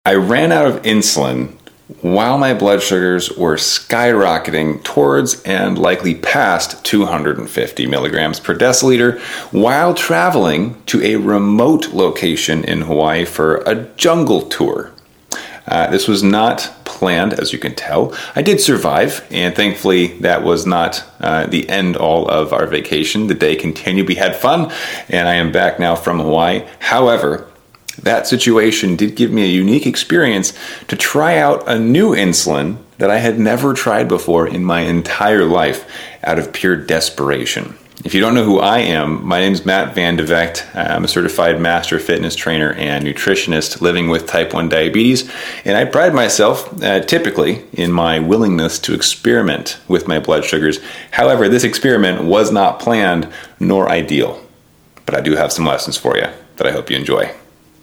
I ran out of insulin while my blood sugars were skyrocketing towards and likely past 250 milligrams per deciliter while traveling to a remote location in Hawaii for a jungle tour. This was not planned, as you can tell. I did survive, and thankfully that was not the end all of our vacation. The day continued. We had fun, and I am back now from Hawaii. However, that situation did give me a unique experience to try out a new insulin that I had never tried before in my entire life out of pure desperation. If you don't know who I am, my name is Matt Van de Vecht. I'm a certified master fitness trainer and nutritionist living with type 1 diabetes, and I pride myself typically in my willingness to experiment with my blood sugars. However, this experiment was not planned nor ideal, but I do have some lessons for you that I hope you enjoy.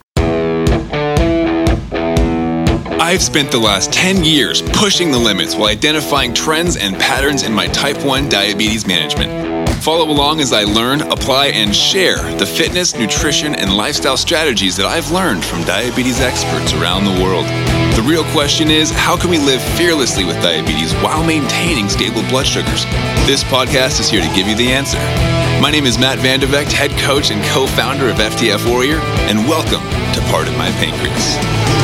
I've spent the last 10 years pushing the limits while identifying trends and patterns in my type 1 diabetes management. Follow along as I learn, apply, and share the fitness, nutrition, and lifestyle strategies that I've learned from diabetes experts around the world. The real question is, how can we live fearlessly with diabetes while maintaining stable blood sugars? This podcast is here to give you the answer. My name is Matt Van de Vecht, head coach and co-founder of FTF Warrior, and welcome to Pardon My Pancreas.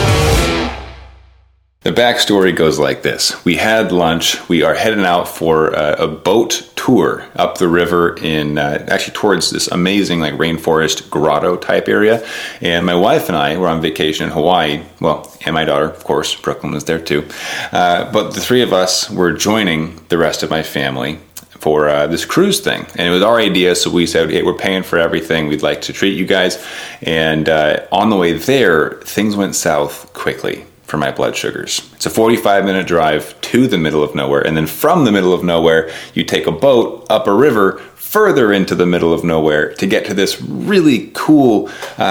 The backstory goes like this. We had lunch. We are heading out for a boat tour up the river in actually towards this amazing like rainforest grotto type area. And my wife and I were on vacation in Hawaii. Well, and my daughter, of course, Brooklyn was there too. But the three of us were joining the rest of my family for this cruise thing. And it was our idea, so we said, hey, we're paying for everything. We'd like to treat you guys. And on the way there, things went south quickly for my blood sugars. It's a 45-minute drive to the middle of nowhere, and then from the middle of nowhere, you take a boat up a river further into the middle of nowhere to get to this really cool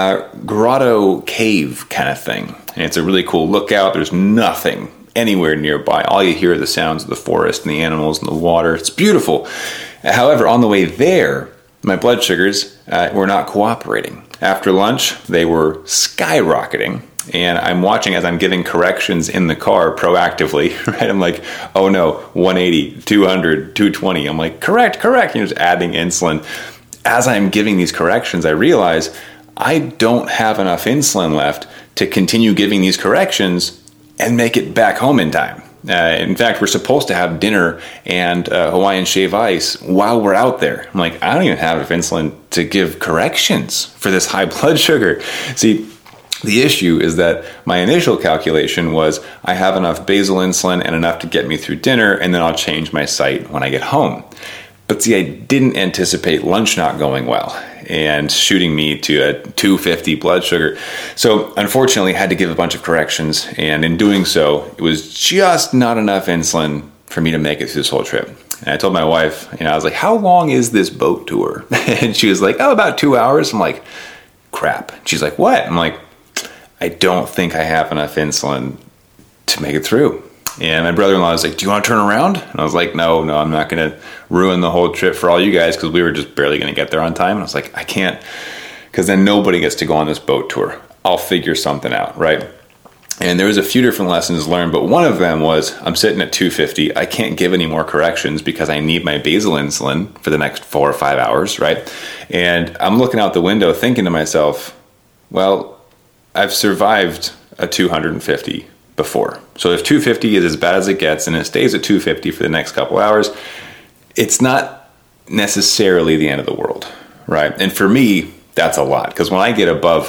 grotto cave kind of thing. And it's a really cool lookout. There's nothing anywhere nearby. All you hear are the sounds of the forest and the animals and the water. It's beautiful. However, on the way there, my blood sugars were not cooperating. After lunch, they were skyrocketing. And I'm watching as I'm giving corrections in the car proactively, right? I'm like, oh no, 180, 200, 220. I'm like, correct. Just adding insulin. As I'm giving these corrections, I realize I don't have enough insulin left to continue giving these corrections and make it back home in time. In fact, we're supposed to have dinner and Hawaiian shave ice while we're out there. I'm like, I don't even have enough insulin to give corrections for this high blood sugar. See, the issue is that my initial calculation was I have enough basal insulin and enough to get me through dinner, and then I'll change my site when I get home. But see, I didn't anticipate lunch not going well and shooting me to a 250 blood sugar. So unfortunately, I had to give a bunch of corrections, and in doing so, it was just not enough insulin for me to make it through this whole trip. And I told my wife, I was like, how long is this boat tour? And she was like, about 2 hours. I'm like, crap. She's like, what? I'm like, I don't think I have enough insulin to make it through. And my brother-in-law was like, do you want to turn around? And I was like, no, I'm not going to ruin the whole trip for all you guys because we were just barely going to get there on time. And I was like, I can't, because then nobody gets to go on this boat tour. I'll figure something out, right? And there was a few different lessons learned, but one of them was I'm sitting at 250. I can't give any more corrections because I need my basal insulin for the next 4 or 5 hours, right? And I'm looking out the window thinking to myself, well, I've survived a 250 before. So if 250 is as bad as it gets and it stays at 250 for the next couple hours, it's not necessarily the end of the world, right? And for me, that's a lot because when I get above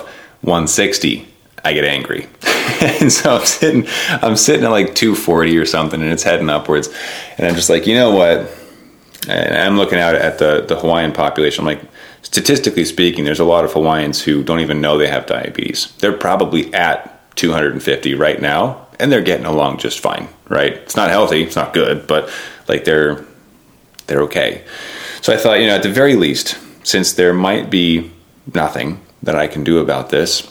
160, I get angry. And so I'm sitting at like 240 or something and it's heading upwards. And I'm just like, you know what? And I'm looking out at the Hawaiian population. I'm like, statistically speaking, there's a lot of Hawaiians who don't even know they have diabetes. They're probably at 250 right now, and they're getting along just fine, right? It's not healthy, it's not good, but like they're okay. So I thought, at the very least, since there might be nothing that I can do about this,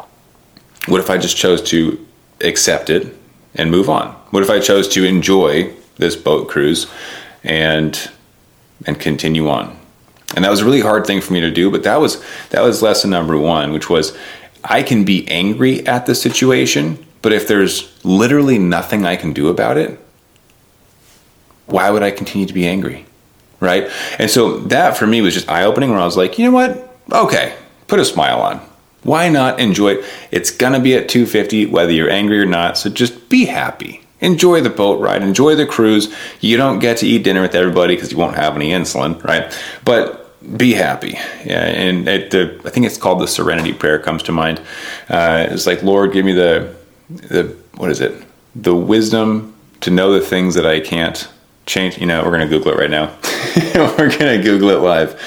what if I just chose to accept it and move on? What if I chose to enjoy this boat cruise and continue on? And that was a really hard thing for me to do, but that was lesson number one, which was I can be angry at the situation, But if there's literally nothing I can do about it, why would I continue to be angry? Right? And so that for me was just eye-opening, where I was like, you know what? Okay, put a smile on. Why not enjoy it? It's going to be at 250 whether you're angry or not, so just be happy. Enjoy the boat ride. Enjoy the cruise. You don't get to eat dinner with everybody because you won't have any insulin, right? But be happy. Yeah, and I think it's called the Serenity Prayer comes to mind. It's like, Lord, give me the what is it? The wisdom to know the things that I can't change. You know, we're going to Google it right now. We're going to Google it live.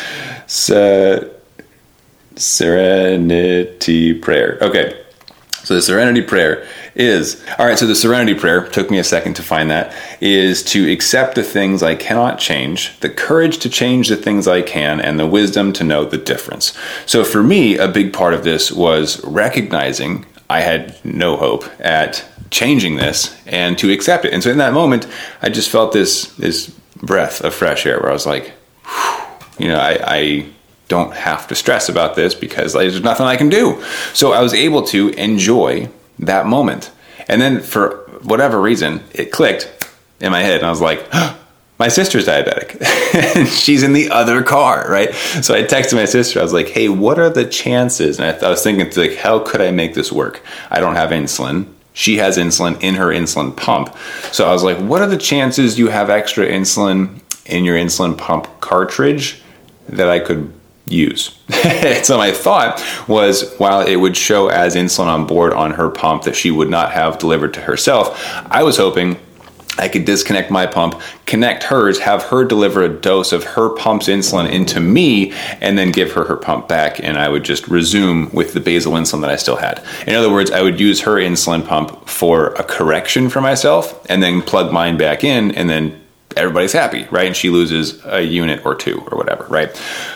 Serenity Prayer. Okay. So the Serenity Prayer is, all right, so the Serenity Prayer, took me a second to find that, is to accept the things I cannot change, the courage to change the things I can, and the wisdom to know the difference. So for me, a big part of this was recognizing I had no hope at changing this and to accept it. And so in that moment, I just felt this breath of fresh air where I was like, whew, I don't have to stress about this because there's nothing I can do. So I was able to enjoy that moment. And then for whatever reason, it clicked in my head. And I was like, my sister's diabetic. And she's in the other car, right? So I texted my sister. I was like, hey, what are the chances? And I was thinking, like, how could I make this work? I don't have insulin. She has insulin in her insulin pump. So I was like, what are the chances you have extra insulin in your insulin pump cartridge that I could use? So my thought was, while it would show as insulin on board on her pump that she would not have delivered to herself, I was hoping I could disconnect my pump, connect hers, have her deliver a dose of her pump's insulin into me, and then give her pump back, and I would just resume with the basal insulin that I still had. In other words, I would use her insulin pump for a correction for myself, and then plug mine back in, and then everybody's happy, right? And she loses a unit or two or whatever, right?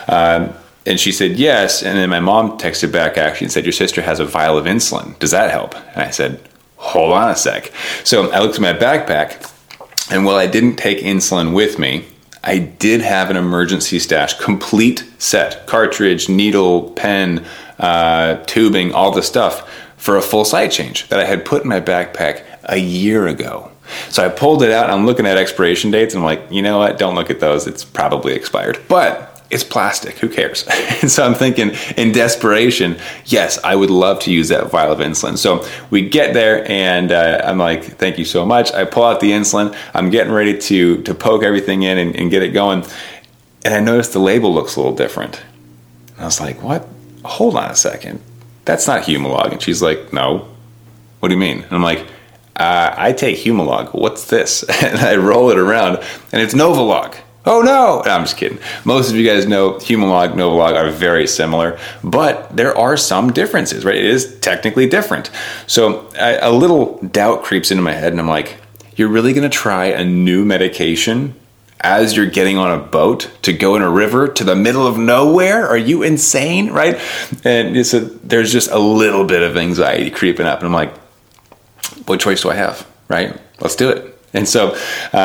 And she said, yes. And then my mom texted back actually and said, your sister has a vial of insulin. Does that help? And I said, hold on a sec. So I looked at my backpack, and while I didn't take insulin with me, I did have an emergency stash, complete set, cartridge, needle, pen, tubing, all the stuff for a full site change that I had put in my backpack a year ago. So I pulled it out, and I'm looking at expiration dates, and I'm like, you know what? Don't look at those. It's probably expired. But it's plastic. Who cares? And so I'm thinking in desperation, yes, I would love to use that vial of insulin. So we get there, and I'm like, thank you so much. I pull out the insulin. I'm getting ready to poke everything in and get it going. And I noticed the label looks a little different. And I was like, what? Hold on a second. That's not Humalog. And she's like, no. What do you mean? And I'm like, I take Humalog. What's this? And I roll it around, and it's Novolog. Oh no! I'm just kidding. Most of you guys know Humalog, Novolog are very similar, but there are some differences, right? It is technically different. So a little doubt creeps into my head, and I'm like, you're really going to try a new medication as you're getting on a boat to go in a river to the middle of nowhere? Are you insane, right? And there's just a little bit of anxiety creeping up, and I'm like, what choice do I have, right? Let's do it. And so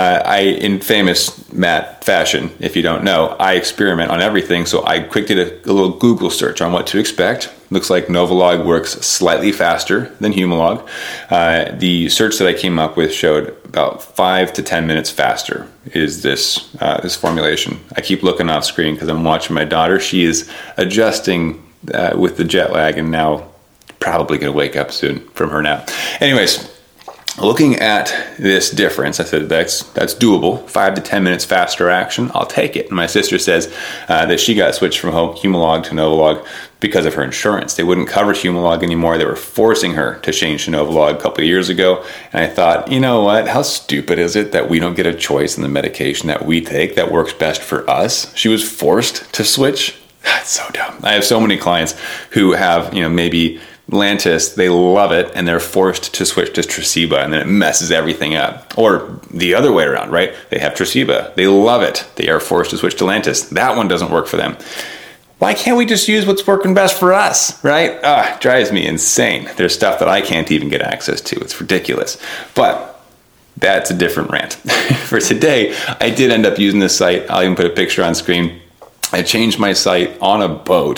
in famous Matt fashion, if you don't know, I experiment on everything. So I quick did a little Google search on what to expect. Looks like Novolog works slightly faster than Humalog. The search that I came up with showed about 5 to 10 minutes faster is this formulation. I keep looking off screen because I'm watching my daughter. She is adjusting with the jet lag, and now probably going to wake up soon from her nap. Anyways, looking at this difference, I said that's doable. 5 to 10 minutes faster action, I'll take it. And my sister says that she got switched from Humalog to Novolog because of her insurance. They wouldn't cover Humalog anymore. They were forcing her to change to Novolog a couple of years ago. And I thought, you know what? How stupid is it that we don't get a choice in the medication that we take that works best for us? She was forced to switch. That's so dumb. I have so many clients who have, maybe Lantus, they love it, and they're forced to switch to Tresiba, and then it messes everything up. Or the other way around, right? They have Tresiba, they love it, they are forced to switch to Lantus. That one doesn't work for them. Why can't we just use what's working best for us, right? It drives me insane. There's stuff that I can't even get access to. It's ridiculous. But that's a different rant. For today, I did end up using this site. I'll even put a picture on screen. I changed my site on a boat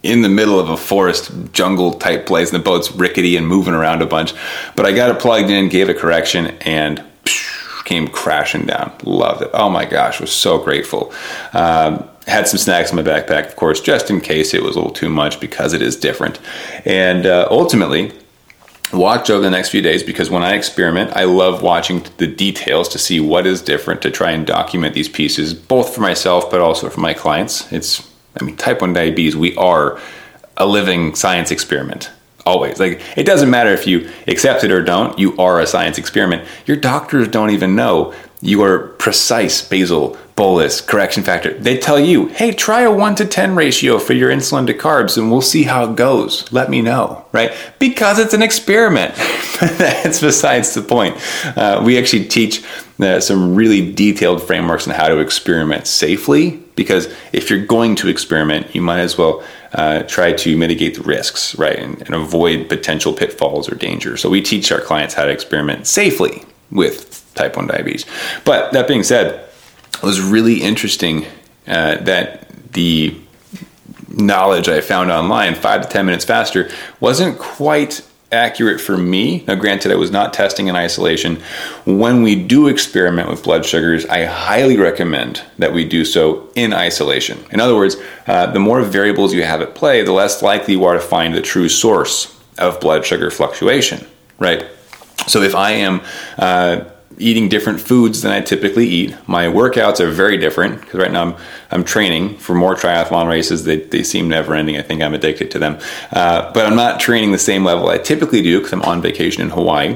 in the middle of a forest jungle type place, and the boat's rickety and moving around a bunch. But I got it plugged in, gave it a correction, and came crashing down. Loved it. Oh my gosh, was so grateful. Had some snacks in my backpack, of course, just in case it was a little too much, because it is different. And ultimately, watch over the next few days, because when I experiment, I love watching the details to see what is different, to try and document these pieces, both for myself, but also for my clients. Type 1 diabetes, we are a living science experiment. Always. It doesn't matter if you accept it or don't, you are a science experiment. Your doctors don't even know your precise basal bolus correction factor. They tell you, hey, try a 1-to-10 ratio for your insulin to carbs and we'll see how it goes. Let me know, right? Because it's an experiment. That's besides the point. We actually teach some really detailed frameworks on how to experiment safely, because if you're going to experiment, you might as well try to mitigate the risks, right? And avoid potential pitfalls or danger. So we teach our clients how to experiment safely with type 1 diabetes. But that being said, it was really interesting that the knowledge I found online, 5 to 10 minutes faster, wasn't quite accurate for me. Now, granted, I was not testing in isolation. When we do experiment with blood sugars, I highly recommend that we do so in isolation. In other words, the more variables you have at play, the less likely you are to find the true source of blood sugar fluctuation, right? So if I am eating different foods than I typically eat, my workouts are very different, because right now I'm training for more triathlon races. They seem never ending. I think I'm addicted to them. But I'm not training the same level I typically do, because I'm on vacation in Hawaii.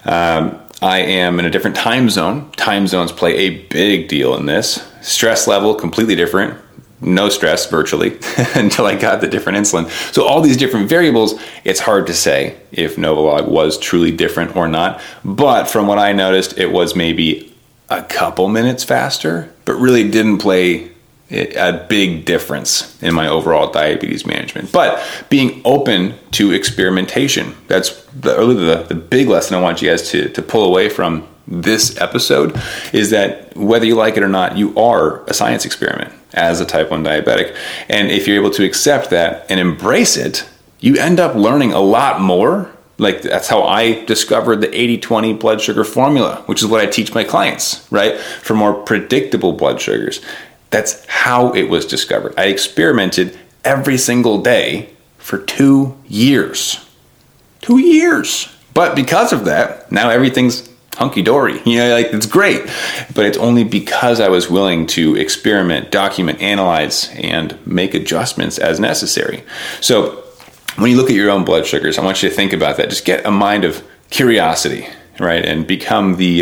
I am in a different time zone. Time zones play a big deal in this. Stress level, completely different. No stress virtually until I got the different insulin. So all these different variables, it's hard to say if Novolog was truly different or not. But from what I noticed, it was maybe a couple minutes faster, but really didn't play a big difference in my overall diabetes management. But being open to experimentation, that's the big lesson I want you guys to pull away from this episode, is that whether you like it or not, you are a science experiment as a type 1 diabetic. And if you're able to accept that and embrace it, you end up learning a lot more. That's how I discovered the 80-20 blood sugar formula, which is what I teach my clients, right? For more predictable blood sugars. That's how it was discovered. I experimented every single day for 2 years. 2 years. But because of that, now everything's hunky-dory. It's great. But it's only because I was willing to experiment, document, analyze, and make adjustments as necessary. So when you look at your own blood sugars, I want you to think about that. Just get a mind of curiosity, right? And become the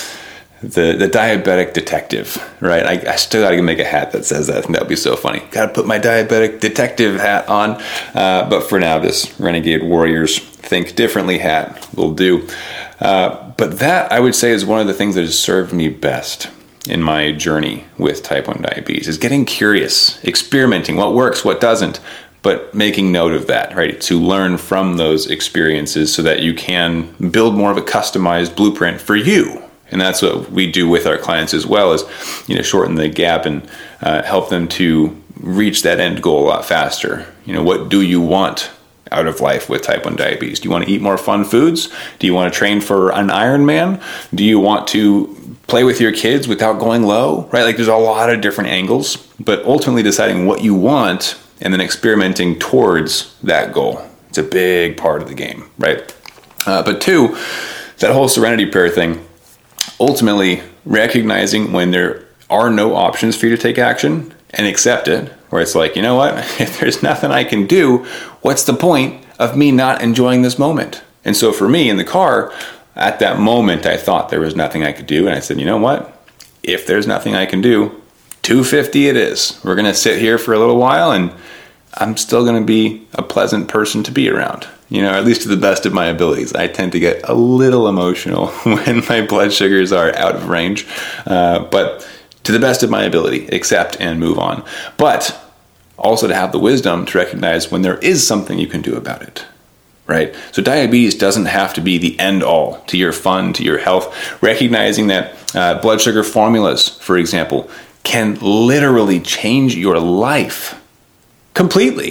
diabetic detective, right? I still got to make a hat that says that. That would be so funny. Got to put my diabetic detective hat on. But for now, this Renegade Warriors Think Differently hat will do. But that, I would say, is one of the things that has served me best in my journey with type 1 diabetes, is getting curious, experimenting, what works, what doesn't, but making note of that, right? To learn from those experiences so that you can build more of a customized blueprint for you. And that's what we do with our clients as well, is shorten the gap and help them to reach that end goal a lot faster. What do you want out of life with type 1 diabetes? Do you want to eat more fun foods? Do you want to train for an Ironman? Do you want to play with your kids without going low? Right? There's a lot of different angles, but ultimately deciding what you want and then experimenting towards that goal. It's a big part of the game, right? But 2, that whole serenity prayer thing, ultimately recognizing when there are no options for you to take action and accept it, where it's like, you know what, if there's nothing I can do, what's the point of me not enjoying this moment? And so for me in the car, at that moment, I thought there was nothing I could do. And I said, you know what, if there's nothing I can do, 250 it is. We're going to sit here for a little while and I'm still going to be a pleasant person to be around. At least to the best of my abilities. I tend to get a little emotional when my blood sugars are out of range. But to the best of my ability, accept and move on. But also to have the wisdom to recognize when there is something you can do about it, right? So diabetes doesn't have to be the end all to your fun, to your health. Recognizing that blood sugar formulas, for example, can literally change your life completely.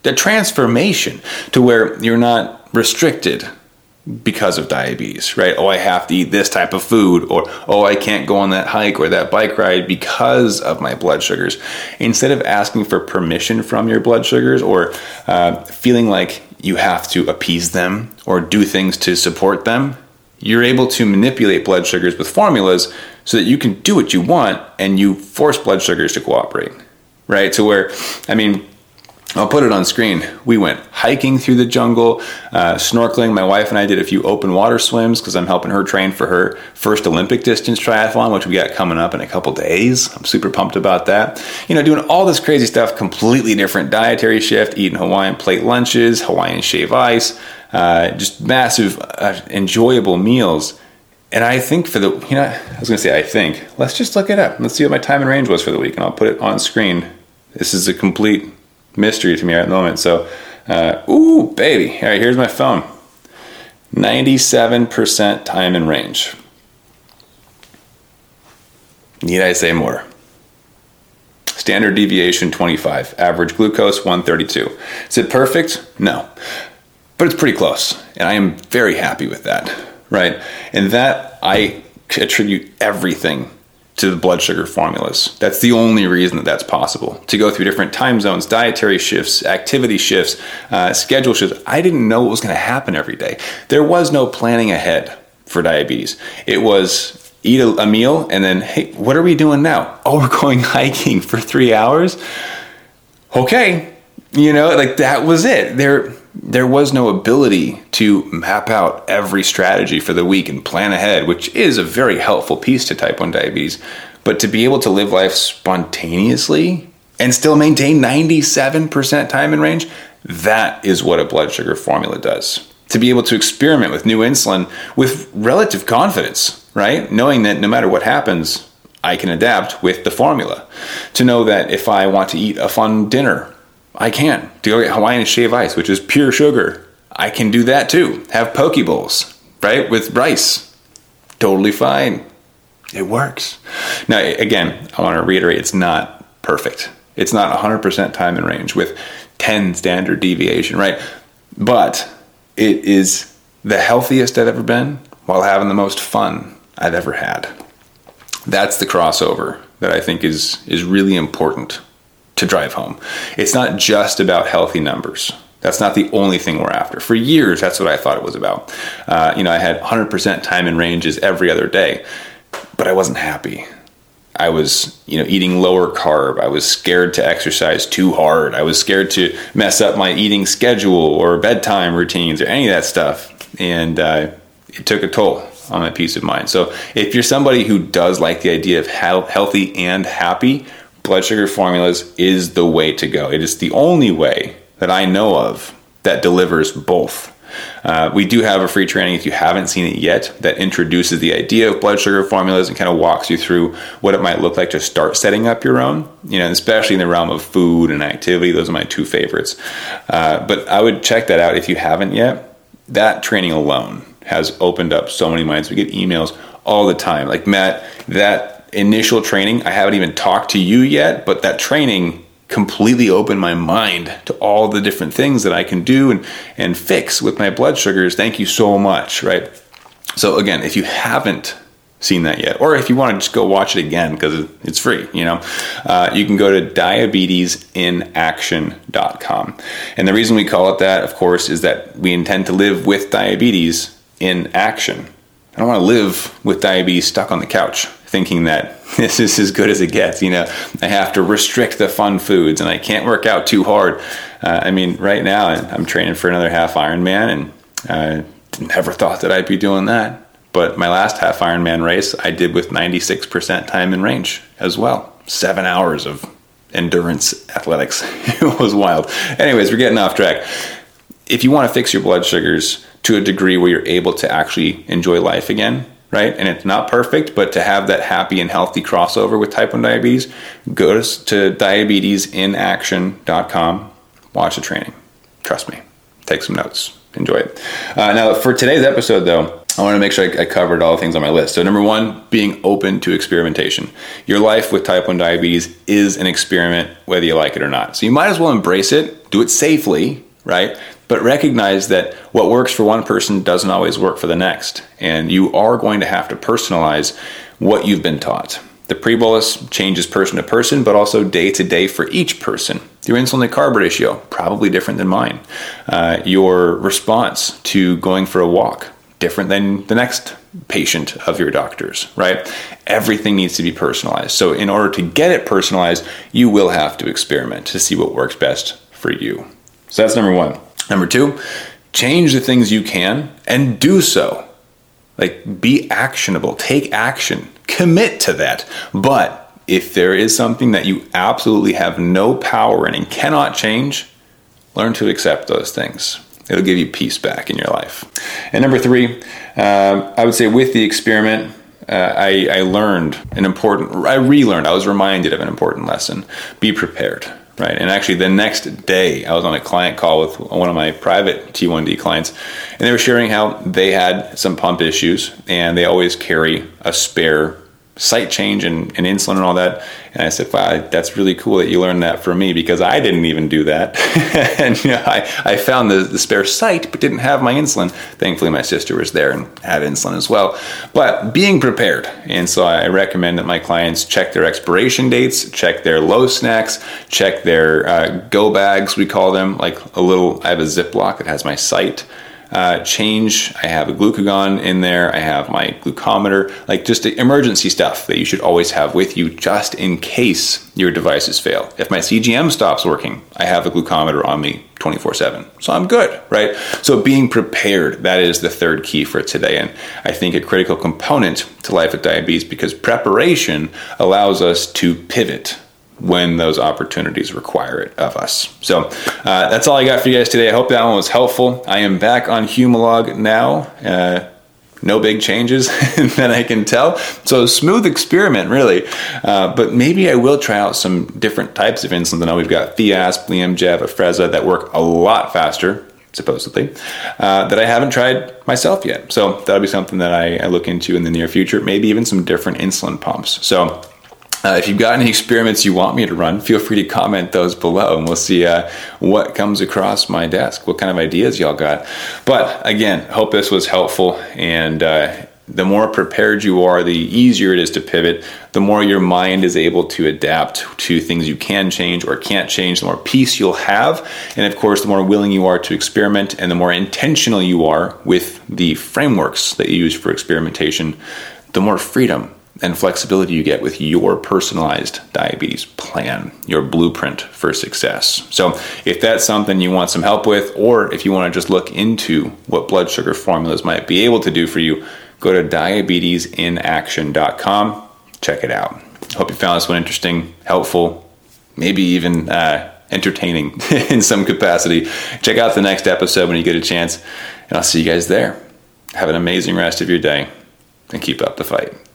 The transformation to where you're not restricted because of diabetes, right? Oh, I have to eat this type of food, or oh, I can't go on that hike or that bike ride because of my blood sugars. Instead of asking for permission from your blood sugars or feeling like you have to appease them or do things to support them, you're able to manipulate blood sugars with formulas so that you can do what you want and you force blood sugars to cooperate, right? To where, I'll put it on screen. We went hiking through the jungle, snorkeling. My wife and I did a few open water swims because I'm helping her train for her first Olympic distance triathlon, which we got coming up in a couple days. I'm super pumped about that. Doing all this crazy stuff, completely different dietary shift, eating Hawaiian plate lunches, Hawaiian shave ice, just massive, enjoyable meals. And I think let's just look it up. Let's see what my time and range was for the week, and I'll put it on screen. This is a complete mystery to me at the moment. So, ooh, baby. All right, here's my phone. 97% time and range. Need I say more? Standard deviation 25. Average glucose 132. Is it perfect? No. But it's pretty close. And I am very happy with that, right? And that I attribute everything to the blood sugar formulas. That's the only reason that that's possible. To go through different time zones, dietary shifts, activity shifts, schedule shifts. I didn't know what was going to happen every day. There was no planning ahead for diabetes. It was eat a meal and then, hey, what are we doing now? Oh, we're going hiking for 3 hours? Okay. That was it. There was no ability to map out every strategy for the week and plan ahead, which is a very helpful piece to type 1 diabetes. But to be able to live life spontaneously and still maintain 97% time and range, that is what a blood sugar formula does. To be able to experiment with new insulin with relative confidence, right? Knowing that no matter what happens, I can adapt with the formula. To know that if I want to eat a fun dinner, I can. To go get Hawaiian shave ice, which is pure sugar, I can do that too. Have poke bowls, right, with rice. Totally fine. It works. Now, again, I want to reiterate, it's not perfect. It's not 100% time and range with 10 standard deviation, right? But it is the healthiest I've ever been while having the most fun I've ever had. That's the crossover that I think is really important to drive home. It's not just about healthy numbers. That's not the only thing we're after. For years, that's what I thought it was about. I had 100% time and ranges every other day, but I wasn't happy. I was, eating lower carb. I was scared to exercise too hard. I was scared to mess up my eating schedule or bedtime routines or any of that stuff. And it took a toll on my peace of mind. So if you're somebody who does like the idea of healthy and happy, blood sugar formulas is the way to go. It is the only way that I know of that delivers both. We do have a free training, if you haven't seen it yet, that introduces the idea of blood sugar formulas and kind of walks you through what it might look like to start setting up your own, especially in the realm of food and activity. Those are my 2 favorites. But I would check that out if you haven't yet. That training alone has opened up so many minds. We get emails all the time. Like, Matt, that initial training, I haven't even talked to you yet, but that training completely opened my mind to all the different things that I can do and fix with my blood sugars. Thank you so much, right? So again, if you haven't seen that yet, or if you want to just go watch it again because it's free, you can go to diabetesinaction.com. And the reason we call it that, of course, is that we intend to live with diabetes in action. I don't want to live with diabetes stuck on the couch thinking that this is as good as it gets. I have to restrict the fun foods and I can't work out too hard. Right now I'm training for another half Ironman, and I never thought that I'd be doing that. But my last half Ironman race I did with 96% time and range as well. 7 hours of endurance athletics. It was wild. Anyways, we're getting off track. If you want to fix your blood sugars to a degree where you're able to actually enjoy life again, right? And it's not perfect, but to have that happy and healthy crossover with type 1 diabetes, go to diabetesinaction.com, watch the training. Trust me. Take some notes. Enjoy it. Now, for today's episode, though, I want to make sure I covered all the things on my list. So number one, being open to experimentation. Your life with type 1 diabetes is an experiment, whether you like it or not. So you might as well embrace it, do it safely, right? But recognize that what works for one person doesn't always work for the next. And you are going to have to personalize what you've been taught. The pre-bolus changes person to person, but also day to day for each person. Your insulin to carb ratio, probably different than mine. Your response to going for a walk, different than the next patient of your doctor's, right? Everything needs to be personalized. So in order to get it personalized, you will have to experiment to see what works best for you. So that's number one. Number two, change the things you can and do so. Like, be actionable, take action, commit to that. But if there is something that you absolutely have no power in and cannot change, learn to accept those things. It'll give you peace back in your life. And number three, I would say with the experiment, I was reminded of an important lesson. Be prepared, right? And actually the next day I was on a client call with one of my private T1D clients, and they were sharing how they had some pump issues and they always carry a spare site change and insulin and all that. And I said, wow, that's really cool that you learned that from me, because I didn't even do that. And I found the spare site, but didn't have my insulin. Thankfully, my sister was there and had insulin as well. But being prepared. And so I recommend that my clients check their expiration dates, check their low snacks, check their go bags, we call them. I have a Ziploc that has my site change. I have a glucagon in there. I have my glucometer, just the emergency stuff that you should always have with you just in case your devices fail. If my CGM stops working, I have a glucometer on me 24/7. So I'm good, right? So being prepared, that is the third key for today. And I think a critical component to life with diabetes, because preparation allows us to pivot when those opportunities require it of us. So that's all I got for you guys today. I hope that one was helpful. I am back on Humalog now. No big changes that I can tell. So smooth experiment, really. But maybe I will try out some different types of insulin. I know we've got Fiasp, Liamjev, Afrezza that work a lot faster, supposedly, that I haven't tried myself yet. So that'll be something that I look into in the near future. Maybe even some different insulin pumps. So if you've got any experiments you want me to run, feel free to comment those below, and we'll see what comes across my desk, what kind of ideas y'all got. But again, hope this was helpful, and the more prepared you are, the easier it is to pivot. The more your mind is able to adapt to things you can change or can't change, the more peace you'll have. And of course, the more willing you are to experiment and the more intentional you are with the frameworks that you use for experimentation, the more freedom and flexibility you get with your personalized diabetes plan, your blueprint for success. So if that's something you want some help with, or if you want to just look into what blood sugar formulas might be able to do for you, go to diabetesinaction.com. Check it out. Hope you found this one interesting, helpful, maybe even entertaining in some capacity. Check out the next episode when you get a chance, and I'll see you guys there. Have an amazing rest of your day, and keep up the fight.